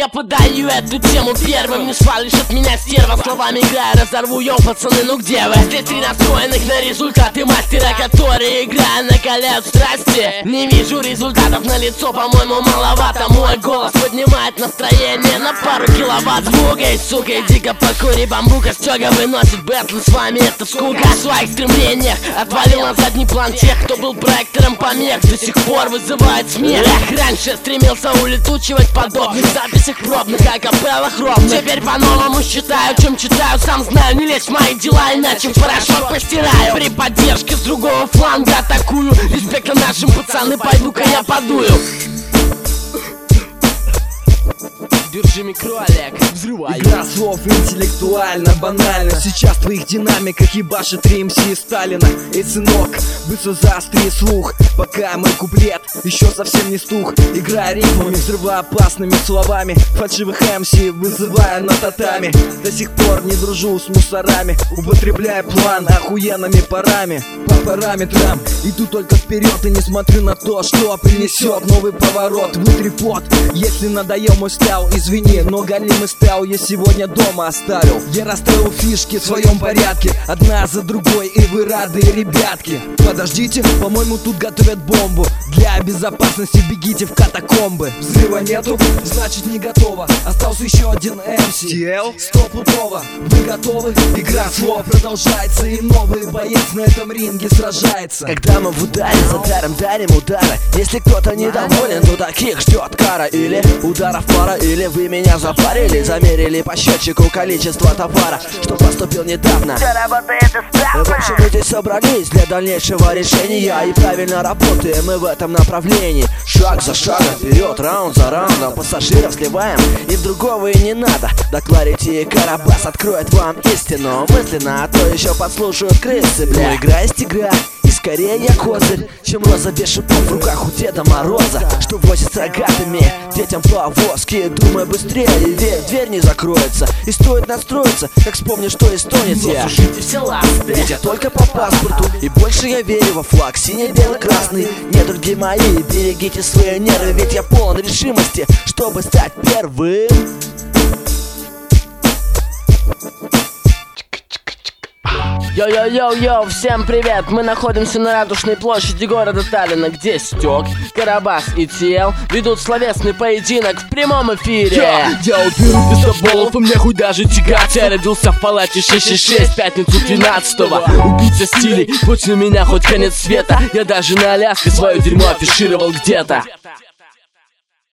Я подаю эту тему первым, не свалишь от меня, стерва. Словами играя, разорву, йоу, пацаны, ну где вы? Здесь три настроенных на результаты мастера, которые, играя, накаляют страсти. Не вижу результатов на лицо, по-моему, маловато. Мой голос поднимает настроение на пару киловатт звука. Эй, сука, иди-ка покури бамбука. Стёга выносит бэтлы, с вами это скука. В своих стремлениях отвалил на задний план тех, кто был проектором помех, до сих пор вызывает смех. Эх, раньше стремился улетучивать подобных записях пробных, акапеллах ровных. Теперь по-новому считаю, чем читаю, сам знаю. Не лезь в мои дела, иначе в порошок постираю. При поддержке с другого фланга атакую. Респекта нашим, пацаны, пойду-ка я подую. Держи микро, Олег, взрывай. Игра слов интеллектуально, банально. Сейчас в твоих динамиках ебашит 3 МС Сталина. Эй, сынок, быстро заостри слух, пока мой куплет еще совсем не стух. Играя ритмами, взрывоопасными словами, фальшивых МС вызывая на татами. До сих пор не дружу с мусорами, употребляя план охуенными парами. По параметрам иду только вперед и не смотрю на то, что принесет новый поворот. Вытри пот, если надоел мой стайл, извини, но галимый стайл я сегодня дома оставил. Я расставил фишки в своем порядке, одна за другой, и вы рады, ребятки. Подождите, по-моему, тут готовят бомбу. Для безопасности бегите в катакомбы. Взрыва нету, значит не готово. Остался еще один МС. Стопудово, вы готовы? Игра слов продолжается, и новый боец на этом ринге сражается. Когда мы в ударе, за дарим удары. Если кто-то недоволен, то таких ждет кара. Или ударов пара, или вы меня запарили. Замерили по счетчику количество товара, что поступил недавно. Все работает исправно. В общем, мы здесь собрались для дальнейшего решения, и правильно работаем мы в этом направлении. Шаг за шагом, вперед, раунд за раундом. Пассажиров сливаем, и в другого и не надо. До Clarity Карабас откроет вам истину мысленно, а то еще подслушают крысы, бля. Но игра есть игра, и скорее я козырь, чем роза без шипов в руках у Деда Мороза, что возит с рогатыми детям повозки. Думай быстрее, ведь дверь не закроется, и стоит настроиться, как вспомнишь, что эстонец я. Слушайте все ласты, Ведь я только по паспорту, и больше я верю во флаг синий, белый, красный. Недруги мои, берегите свои нервы, ведь я полон решимости, чтобы стать первым. Йо-йо-йо-йо, всем привет! Мы находимся на Ратушной площади города Таллина, где Стёк, Карабас и TL ведут словесный поединок в прямом эфире. Я уберу пиздоболов, и мне хуй даже тягаться. Я родился в палате 666, пятницу 13-го. Убийца стилей, после меня хоть конец света. Я даже на Аляске свое дерьмо афишировал где-то.